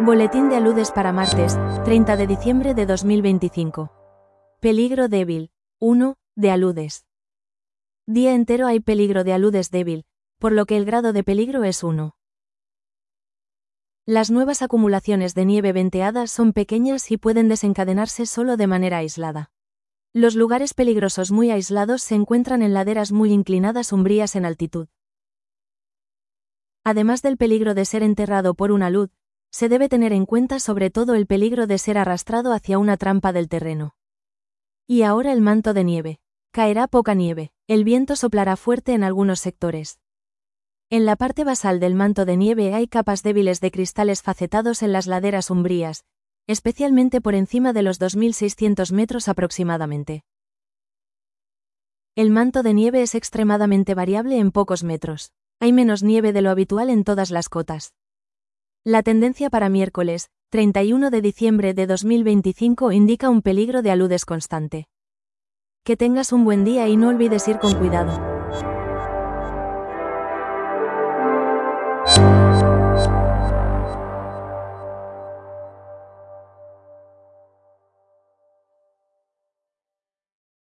Boletín de aludes para martes, 30 de diciembre de 2025. Peligro débil. 1. De aludes. Día entero hay peligro de aludes débil, por lo que el grado de peligro es 1. Las nuevas acumulaciones de nieve venteadas son pequeñas y pueden desencadenarse solo de manera aislada. Los lugares peligrosos muy aislados se encuentran en laderas muy inclinadas umbrías en altitud. Además del peligro de ser enterrado por una alud, se debe tener en cuenta sobre todo el peligro de ser arrastrado hacia una trampa del terreno. Y ahora el manto de nieve. Caerá poca nieve, el viento soplará fuerte en algunos sectores. En la parte basal del manto de nieve hay capas débiles de cristales facetados en las laderas umbrías, especialmente por encima de los 2.600 metros aproximadamente. El manto de nieve es extremadamente variable en pocos metros. Hay menos nieve de lo habitual en todas las cotas. La tendencia para miércoles, 31 de diciembre de 2025 indica un peligro de aludes constante. Que tengas un buen día y no olvides ir con cuidado.